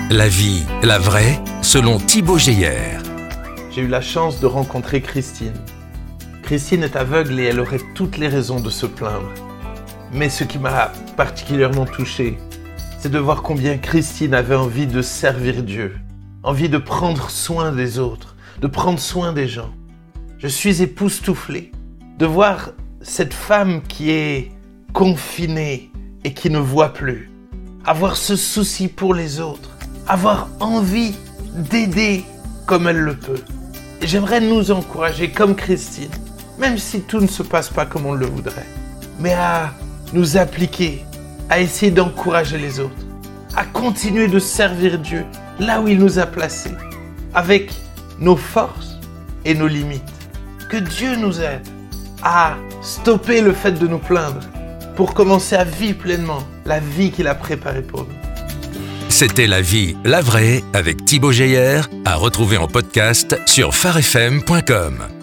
La vie, la vraie, selon Thibaut Geyer. J'ai eu la chance de rencontrer Christine. Christine est aveugle et elle aurait toutes les raisons de se plaindre. Mais ce qui m'a particulièrement touché, c'est de voir combien Christine avait envie de servir Dieu, envie de prendre soin des autres, de prendre soin des gens. Je suis époustouflé de voir cette femme qui est confinée et qui ne voit plus, avoir ce souci pour les autres, avoir envie d'aider comme elle le peut. Et j'aimerais nous encourager comme Christine, même si tout ne se passe pas comme on le voudrait, mais à nous appliquer, à essayer d'encourager les autres, à continuer de servir Dieu là où il nous a placés, avec nos forces et nos limites. Que Dieu nous aide à stopper le fait de nous plaindre pour commencer à vivre pleinement la vie qu'il a préparée pour nous. C'était La vie, la vraie avec Thibaut Geyer, à retrouver en podcast sur pharefm.com.